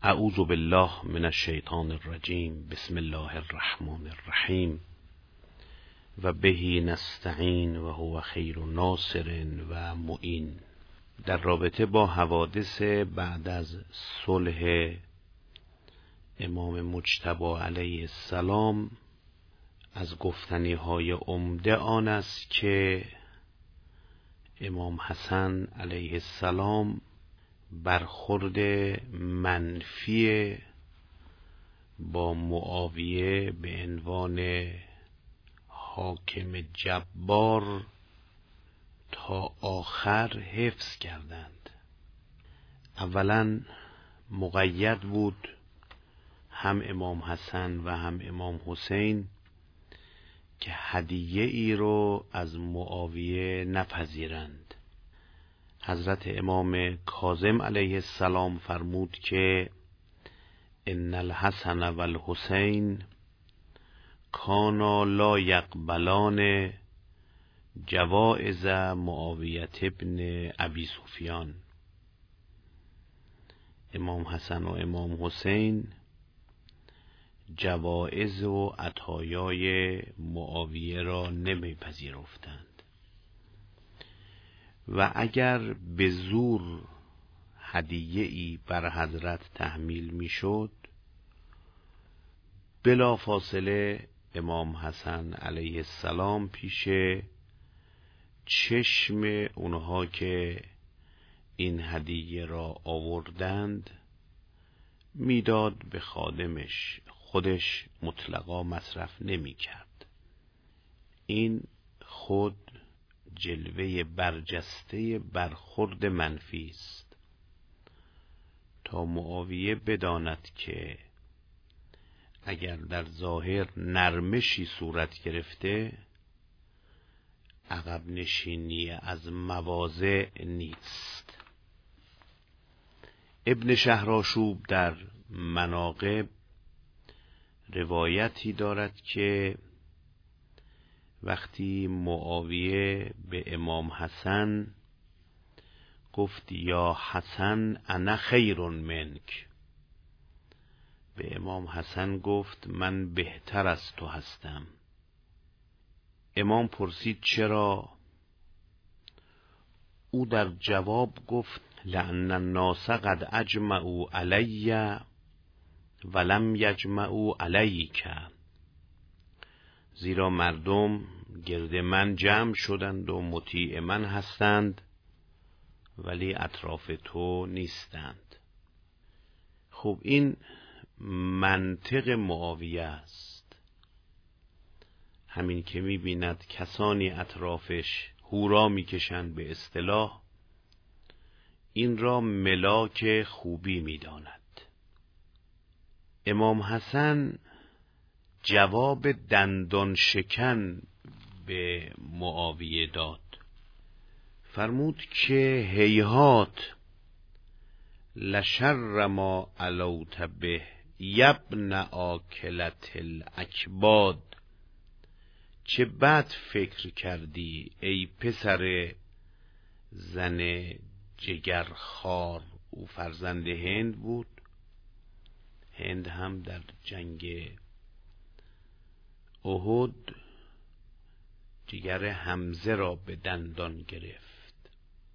اعوذ بالله من الشیطان الرجیم. بسم الله الرحمن الرحیم. و بهی نستعین و هو خیر ناصر و معین. در رابطه با حوادث بعد از صلح امام مجتبی علیه السلام از گفتنی های عمده آن است که امام حسن علیه السلام برخورد منفی با معاویه به عنوان حاکم جبار تا آخر حفظ کردند. اولا مقید بود هم امام حسن و هم امام حسین که هدیه ای رو از معاویه نپذیرند. حضرت امام کاظم علیه السلام فرمود که ان الحسن و الحسین کانا لا یقبلان جوائز معاویه ابن ابی سفیان. امام حسن و امام حسین جوائز و عطایای معاویه را نمیپذیرفتند و اگر به زور هدیه‌ای بر حضرت تحمیل میشد، بلا فاصله امام حسن علیه السلام پیش چشم اونها که این هدیه را آوردند میداد به خادمش، خودش مطلقا مصرف نمی کرد. این خود جلوه برجسته برخورد منفی است تا معاویه بداند که اگر در ظاهر نرمشی صورت گرفته، عقب نشینی از مواضع نیست. ابن شهرآشوب در مناقب روایتی دارد که وقتی معاویه به امام حسن گفت یا حسن انا خیر منک، به امام حسن گفت من بهتر از تو هستم. امام پرسید چرا؟ او در جواب گفت لأن الناس قد اجمعوا علی ولم یجمعوا علیک، زیرا مردم گرد من جمع شدند و مطیع من هستند ولی اطراف تو نیستند. خب این منطق معاویه است. همین که می‌بیند کسانی اطرافش هورا می‌کشند به اصطلاح، این را ملاک خوبی می‌داند. امام حسن جواب دندان شکن به معاویه داد. فرمود که هیهات لشر ما علوت به یبن آکلت الاکباد، چه بد فکر کردی ای پسر زن جگرخوار. او فرزند هند بود. هند هم در جنگ احد جگر حمزه را به دندان گرفت.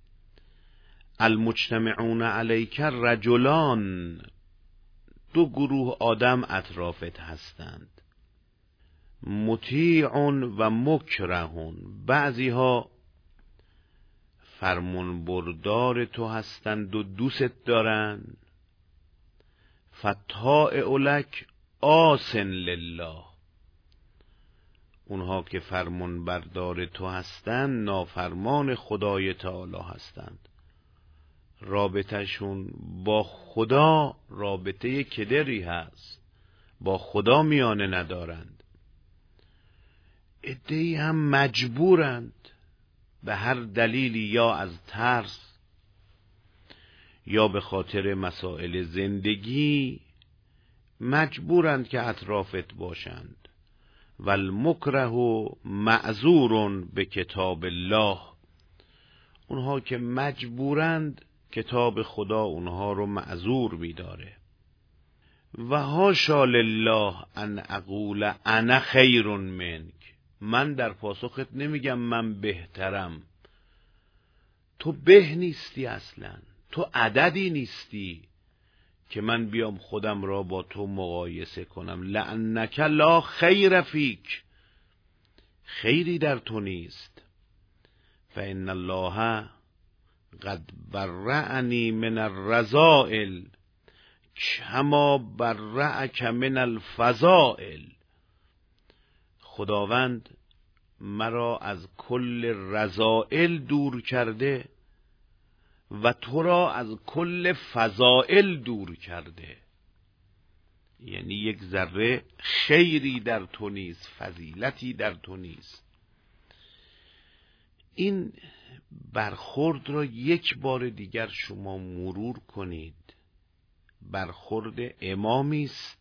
المجتمعون علیک رجلان، دو گروه آدم اطرافت هستند، مطیع و مکره. بعضی ها فرمان بردار تو هستند و دوست دارند، فطاع لک آسن لله. اونها که فرمان بردار تو هستند نافرمان خدای تعالی هستند. رابطهشون با خدا رابطه کدری هست، با خدا میانه ندارند. عده‌ای هم مجبورند به هر دلیلی، یا از ترس یا به خاطر مسائل زندگی، مجبورند که اطرافت باشند. والمکره معذور به کتاب الله، اونها که مجبورند کتاب خدا اونها رو معذور می‌داره. و حاشا لله ان اقول انا خیر منک، من در پاسخت نمیگم من بهترم، تو به نیستی، اصلا تو عددی نیستی که من بیام خودم را با تو مقایسه کنم. لانک لا خیر فیک، خیری در تو نیست. فان الله قد برعنی من الرذائل کما برأک من الفضائل، خداوند مرا از کل رذائل دور کرده و تو را از کل فضائل دور کرده. یعنی یک ذره خیری در تو نیست، فضیلتی در تو نیست. این برخورد را یک بار دیگر شما مرور کنید. برخورد امامی است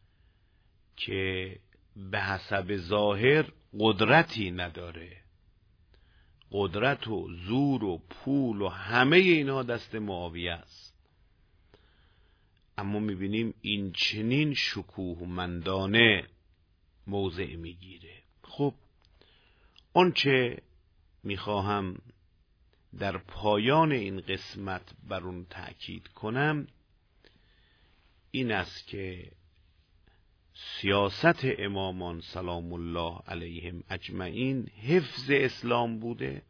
که به حسب ظاهر قدرتی نداره، قدرت و زور و پول و همه اینا دست معاویه است، اما میبینیم این چنین شکوهمندانه موضع میگیره. خب آنچه میخواهم در پایان این قسمت بر اون تأکید کنم این است که سیاست امامان سلام الله علیهم اجمعین حفظ اسلام بوده.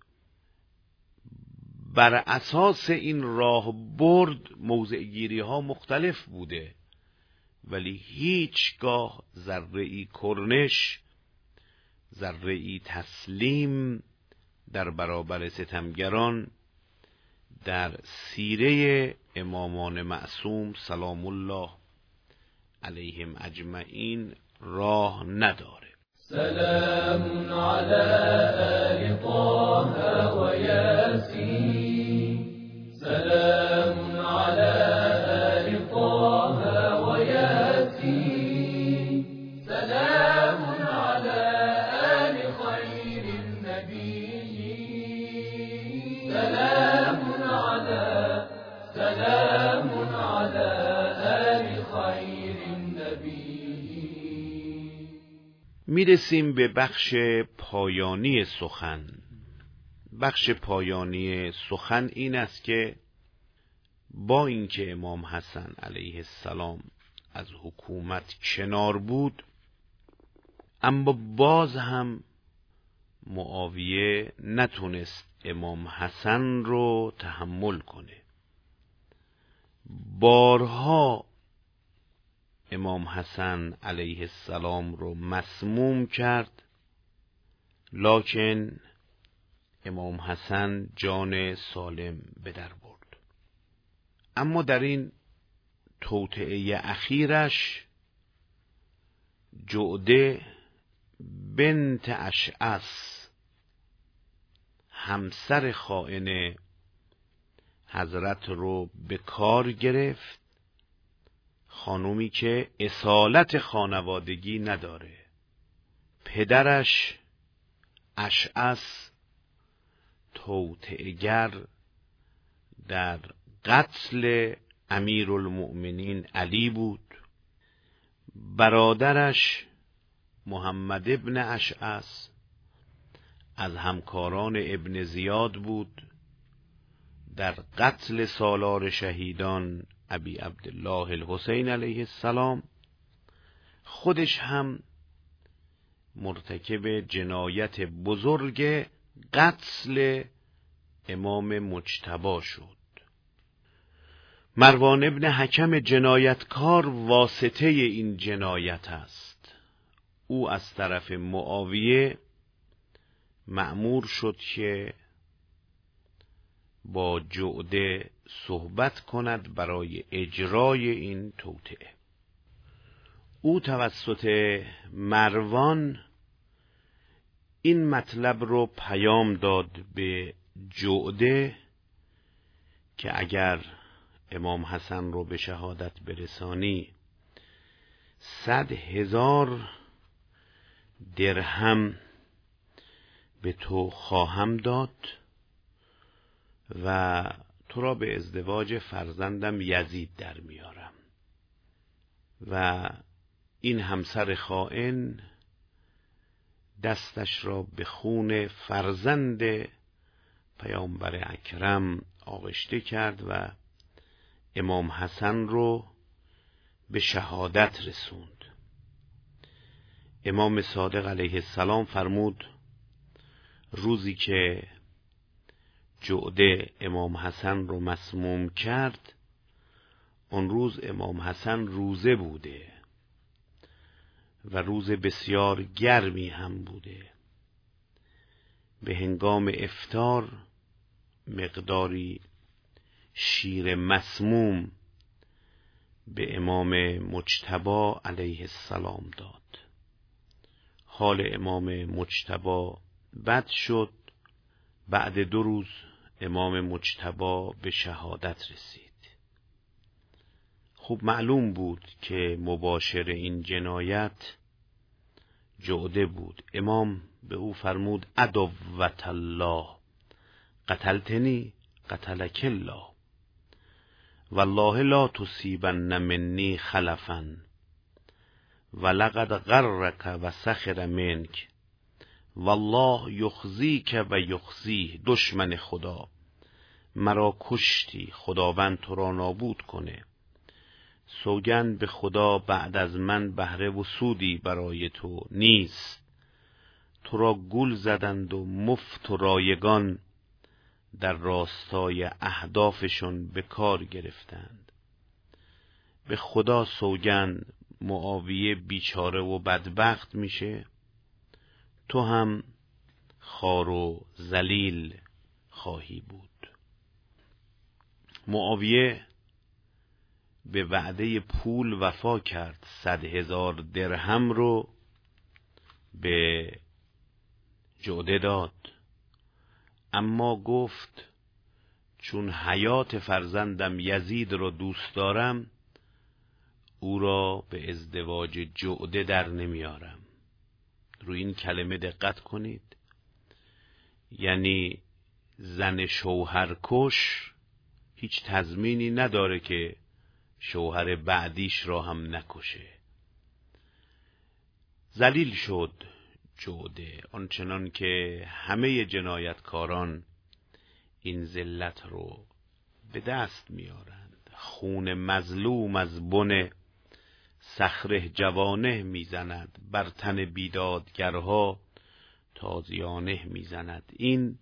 بر اساس این راه برد موضع گیری ها مختلف بوده، ولی هیچگاه ذره‌ای کرنش، ذره‌ای تسلیم در برابر ستمگران در سیره امامان معصوم سلام الله علیهم اجمعین راه نداره. سلام علی آل طه و یاسین، سلام علی آل طه و یاسین، سلام علی آل خیر النبی، سلام علی آل خیر النبی. میرسیم به بخش پایانی سخن. بخش پایانی سخن این است که با اینکه امام حسن علیه السلام از حکومت کنار بود، اما باز هم معاویه نتونست امام حسن رو تحمل کنه. بارها امام حسن علیه السلام رو مسموم کرد، لکن امام حسن جان سالم به در برد. اما در این توطئه اخیرش جعده بنت اشعث، همسر خائن حضرت رو به کار گرفت، خانومی که اصالت خانوادگی نداره. پدرش اشعث توطئه‌گر در قتل امیرالمؤمنین علی بود، برادرش محمد ابن اشعث از همکاران ابن زیاد بود در قتل سالار شهیدان ابی عبدالله الحسین علیه السلام. خودش هم مرتکب جنایت بزرگ قتل امام مجتبی شد. مروان ابن حکم جنایتکار واسطه این جنایت است. او از طرف معاویه مأمور شد که با جعده صحبت کند برای اجرای این توطئه. او توسط مروان این مطلب رو پیام داد به جعده که اگر امام حسن رو به شهادت برسانی 100,000 درهم به تو خواهم داد و تو را به ازدواج فرزندم یزید در میارم. و این همسر خائن دستش را به خون فرزند پیامبر اکرم آغشته کرد و امام حسن رو به شهادت رسوند. امام صادق علیه السلام فرمود روزی که جعده امام حسن رو مسموم کرد، اون روز امام حسن روزه بوده و روز بسیار گرمی هم بوده. به هنگام افطار مقداری شیر مسموم به امام مجتبی علیه السلام داد. حال امام مجتبی بد شد. بعد 2 روز امام مجتبی به شهادت رسید. خوب معلوم بود که مباشر این جنایت جعده بود. امام به او فرمود عدوة الله قتلتنی قتلک الله والله لا تصیبن منی خلفا ولقد غرک و سخر منک والله یخزیک و یخزیه. دشمن خدا، مرا کشتی، خداوند تو را نابود کنه. سوگند به خدا بعد از من بهره و سودی برای تو نیست. تو را گول زدند و مفت و رایگان در راستای اهدافشون به کار گرفتند. به خدا سوگند معاویه بیچاره و بدبخت میشه، تو هم خوار و ذلیل خواهی بود. معاویه به وعده پول وفا کرد. 100,000 درهم رو به جعده داد، اما گفت چون حیات فرزندم یزید را دوست دارم، او را به ازدواج جعده در نمیارم. روی این کلمه دقت کنید. یعنی زن شوهر کش هیچ تضمینی نداره که شوهر بعدیش را هم نکشه. ذلیل شد جعده، آنچنان که همه جنایتکاران این ذلت رو به دست میارند. خون مظلوم از بن صخره جوانه میزند، بر تن بیدادگرها تازیانه میزند. این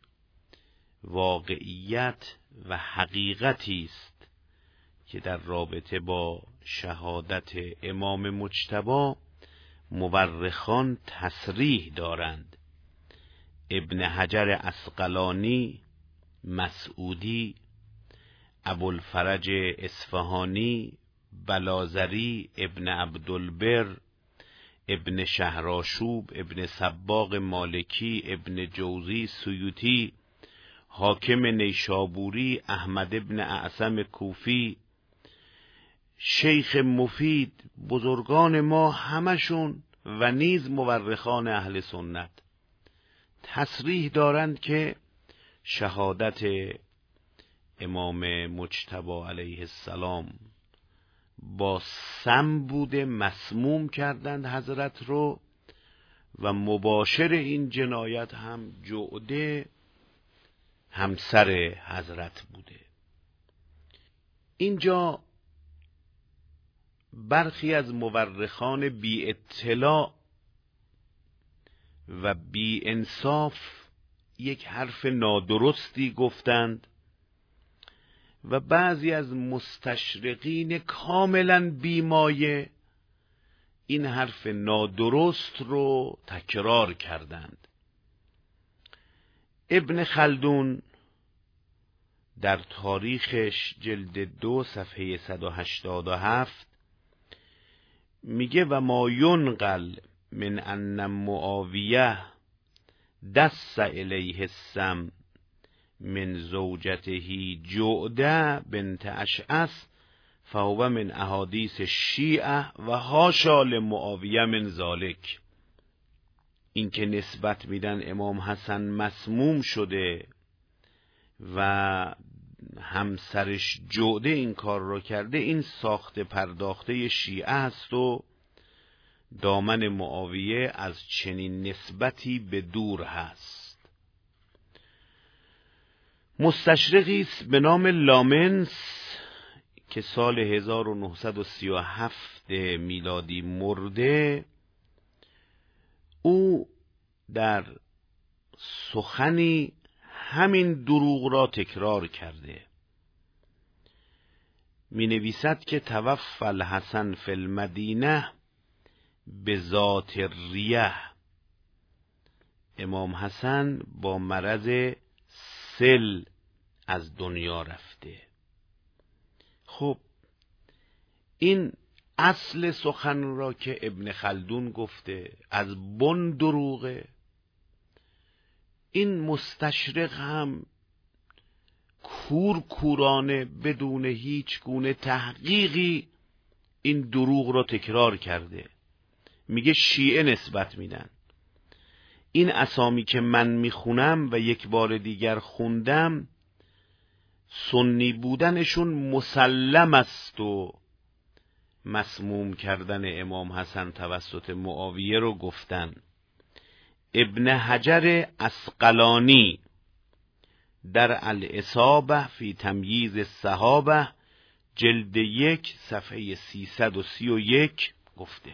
واقعیت و حقیقتی است که در رابطه با شهادت امام مجتبی مورخان تصریح دارند. ابن حجر عسقلانی، مسعودی، ابوالفرج اصفهانی، بلازری، ابن عبدالبر، ابن شهرآشوب، ابن صباغ مالکی، ابن جوزی سیوطی، حاکم نیشابوری، احمد ابن اعصم کوفی، شیخ مفید، بزرگان ما همشون و نیز مورخان اهل سنت تصریح دارند که شهادت امام مجتبی علیه السلام با سم بوده، مسموم کردند حضرت رو و مباشر این جنایت هم جعده همسر حضرت بوده. اینجا برخی از مورخان بی اطلاع و بی انصاف یک حرف نادرستی گفتند و بعضی از مستشرقین کاملا بیمایه این حرف نادرست رو تکرار کردند. ابن خلدون در تاریخش جلد 2 صفحه 187 میگه و ما ینقل من ان معاویه دس الیه السم من زوجته جعده بنت اشعث فهو من احادیث الشیعه و حاشا لمعاویه من ذالک. این که نسبت میدن امام حسن مسموم شده و همسرش جعده این کار را کرده، این ساخته پرداخته شیعه است و دامن معاویه از چنین نسبتی به دور هست. مستشرقی است به نام لامنس که سال 1937 میلادی مرده، او در سخنی همین دروغ را تکرار کرده. می نویسد که توفی الحسن فی المدینه به ذات ریه، امام حسن با مرض سل از دنیا رفته. خب این اصل سخن را که ابن خلدون گفته از بن دروغه، این مستشرق هم کورانه بدون هیچ گونه تحقیقی این دروغ را تکرار کرده. میگه شیعه نسبت میدن. این اسامی که من میخونم و یک بار دیگر خوندم، سنی بودنشون مسلم است و مسموم کردن امام حسن توسط معاویه رو گفتن. ابن حجر عسقلانی در الاصابه فی تمییز الصحابه جلد 1 صفحه 331 گفته.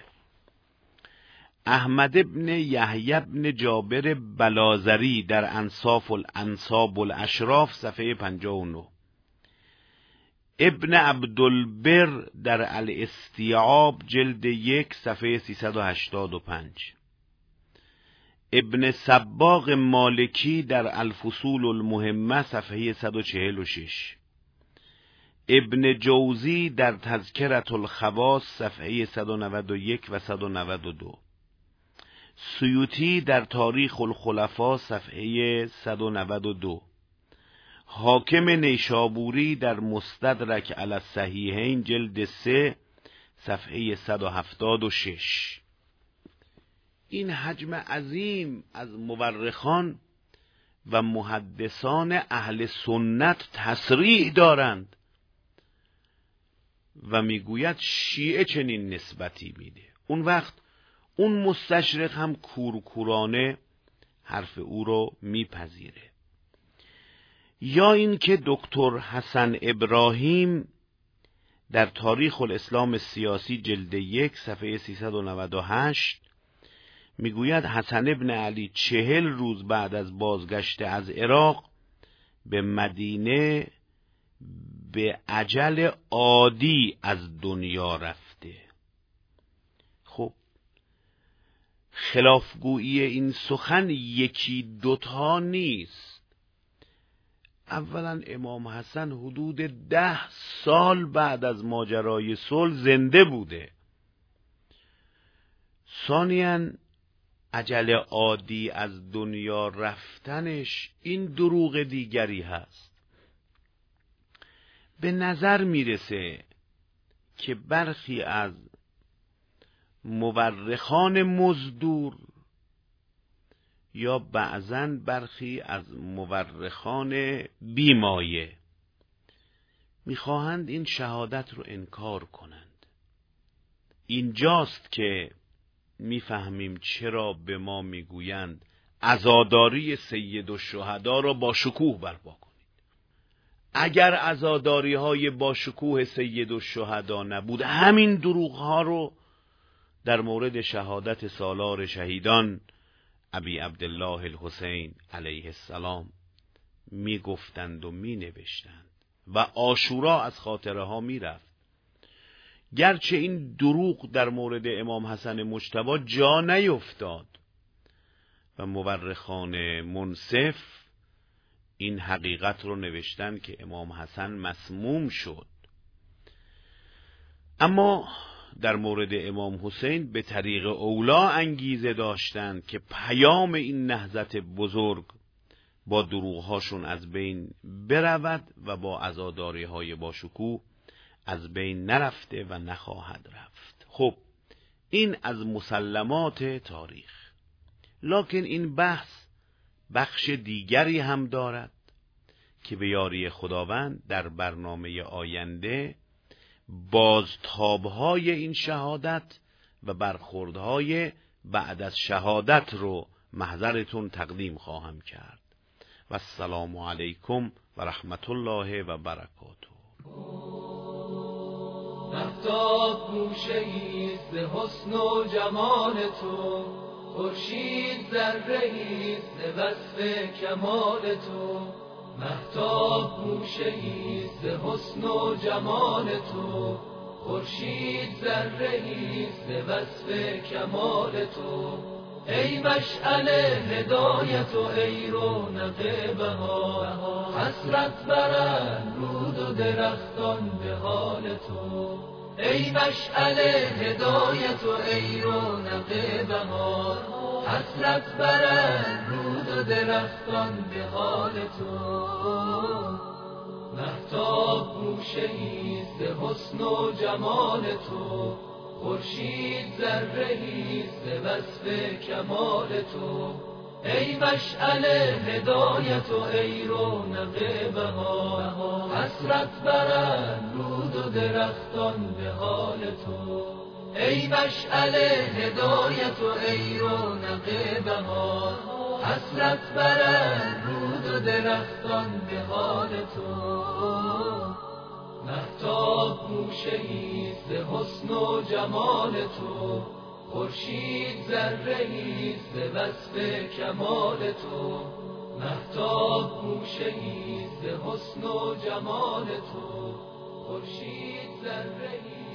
احمد ابن یحیی ابن جابر بلازری در انصاب الاشراف صفحه 59. ابن عبدالبر در الاستیعاب جلد 1 صفحه 385. ابن سباق مالکی در الفصول المهمه صفحه 146. ابن جوزی در تذکرة الخواص صفحه 191 و 192. سیوطی در تاریخ الخلفاء صفحه 192. حاکم نیشابوری در مستدرک علی الصحیحین جلد 3 صفحه 176. این حجم عظیم از مورخان و محدثان اهل سنت تصریح دارند و میگوید شیعه چنین نسبتی میده. اون وقت اون مستشرق هم کورانه حرف او رو میپذیره. یا این که دکتر حسن ابراهیم در تاریخ الاسلام السیاسی جلد 1 صفحه 398 میگوید حسن ابن علی 40 روز بعد از بازگشت از عراق به مدینه به اجل عادی از دنیا رفته. خب خلافگویی این سخن یکی دوتا نیست. اولا امام حسن حدود 10 سال بعد از ماجرای صلح زنده بوده. ثانیاً اجل عادی از دنیا رفتنش این دروغ دیگری هست. به نظر میرسه که برخی از مورخان مزدور یا بعضن برخی از مورخان بیمایه میخواهند این شهادت رو انکار کنند. اینجاست که میفهمیم چرا به ما میگویند عزاداری سید الشهدا را با شکوه برپا کنید. اگر عزاداری های با شکوه سید الشهدا نبود، همین دروغ ها رو در مورد شهادت سالار شهیدان ابی عبدالله الحسین علیه السلام می گفتند و می نوشتند و عاشورا از خاطره ها می رفت. گرچه این دروغ در مورد امام حسن مجتبی جا نیفتاد و مورخان منصف این حقیقت رو نوشتن که امام حسن مسموم شد، اما در مورد امام حسین به طریق اولا انگیزه داشتند که پیام این نهضت بزرگ با دروغهاشون از بین برود و با عزاداری‌های باشکوه از بین نرفته و نخواهد رفت. خب این از مسلمات تاریخ. لکن این بحث بخش دیگری هم دارد که به یاری خداوند در برنامه آینده بازتاب‌های این شهادت و برخوردهای بعد از شهادت رو محضرتون تقدیم خواهم کرد. و السلام علیکم و رحمت الله و برکاته. مهتاب گوشه‌ایست ز حسن و جمال تو، خورشید ذره‌ایست ز وصف کمال تو. مهتاب گوشه‌ایست ز حسن و جمال تو، خورشید ذره‌ایست ز وصف کمال تو. ای مشعل هدایت و ای رونق بهار، حسرت برند رود و درختان به حال تو. ای مشعل هدایت و ای رونق بهار، حسرت برند رود و درختان به حال تو. مهتاب گوشه‌ایست ز حسن و جمال تو، خورشید ذره‌ایست ز وصف کمال تو. ای مشعل هدایت و ای رونق بهار، حسرت برند رود و درختان به حال تو. ای مشعل هدایت و ای رونق بهار، حسرت برند رود و درختان به حال تو. مهتاب گوشه‌ایست ز حسن و جمال تو، خورشید ذره‌ایست ز وصف کمال تو. مهتاب گوشه‌ایست ز حسن و جمال تو، خورشید ذره‌ایست